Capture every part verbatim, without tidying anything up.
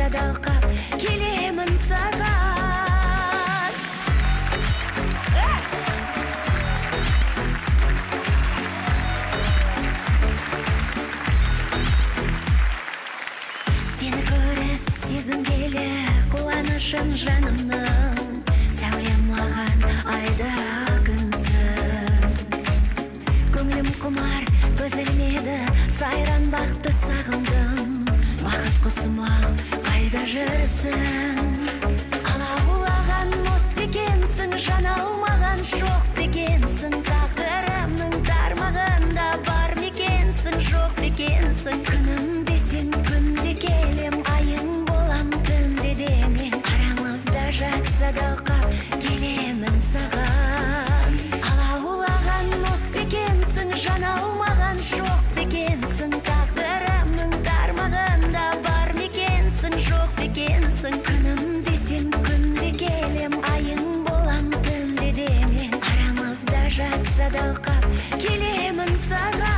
жатса да алқап келемін саған. Сені көріп сезінгелі қуанышын жанымның, сәулем маған айда күнсің. Көңілім құмар көз ілмеді, сайран бақты сағындым. Бақыт құсым-ау қайда жүрсің? Алаулаған от екенсің, жанау маған шоқ екенсің. Тағдырымның тармағында бар мекенсің, жоқ екенсің. Күнім десең күнде келем, айың болам түнде де мен. Арамызда жатса да алқап келемін саған. Алаулаған от екенсің, жанау маған шоқ екенсің. Тағдырымның тармағында бар мекенсің, жоқ екенсің. Күнім десең күнде келем, айың болам түнде де мен. Арамызда жатса да алқап келемін саған.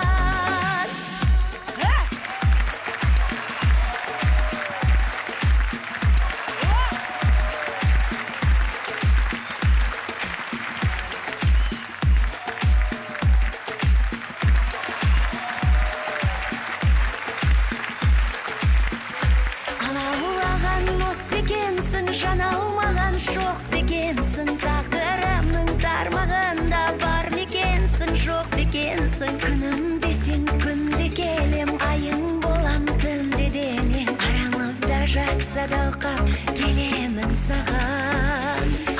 Жанау маған шоқ екенсің. Тағдырымның тармағында бар мекенсің, жоқ екенсің. Күнім десең күнде келем, айың болам түнде де мен. Арамызда жатса да алқап келемін саған.